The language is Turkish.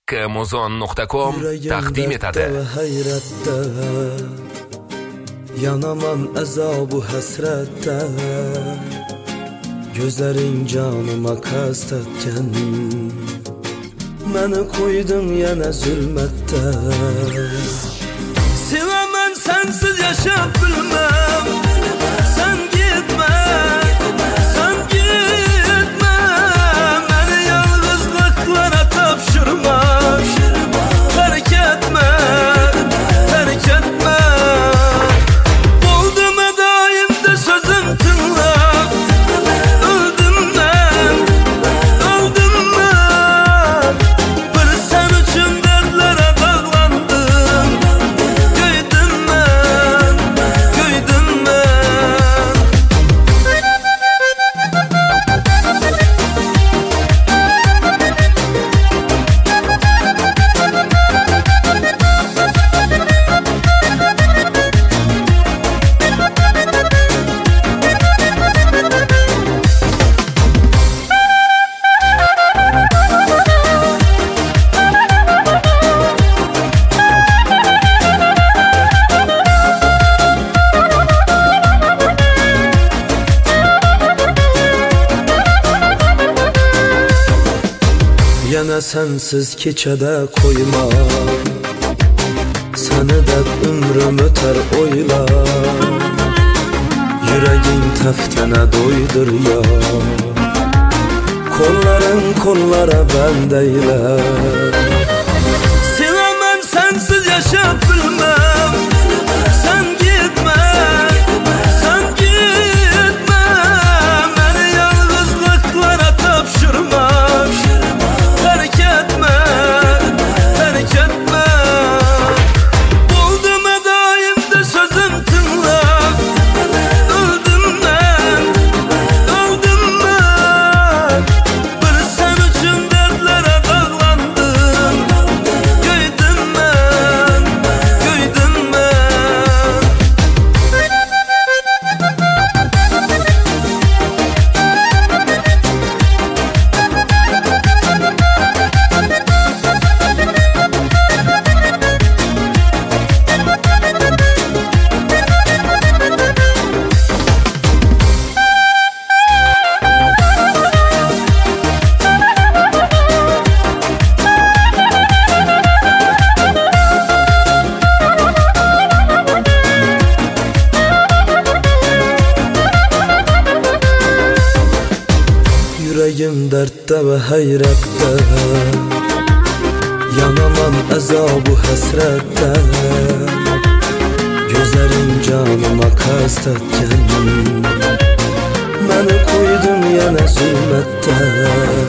kmuzon.com taqdim etadi. Yanaman azobu hasratda, gözlerin canıma kastetken, meni koydun yana zulmette. Sevemem sensiz yaşap bilmem, sen gitme, sen gitme, beni yalnızlıklara tapşırma, terk etme, terk etme. Buldum daimde sözüm tınla, öldüm ben, öldüm ben. Bir sen için dertlere dağlandım, göydüm ben, göydüm ben. Yana sensiz keçede koyma, seni de ömrüm öter oyla. Yüreğin teftene doydur ya, kolların kollara bendeyle. Sevemem sensiz yaşap bilmem, sen gitme, sen gitme, beni yalnızlıklara tapşırma, terk etme, terk etme. Buldum daimde sözüm tınla, öldüm ben, öldüm ben. Bir sen için dertlere dağlandım, göydüm ben, göydüm ben. Yüreğim dertte ve hayrette, yanaman azabu hasrette. Gözlerin canıma kastetken, beni koydun yana zulmette.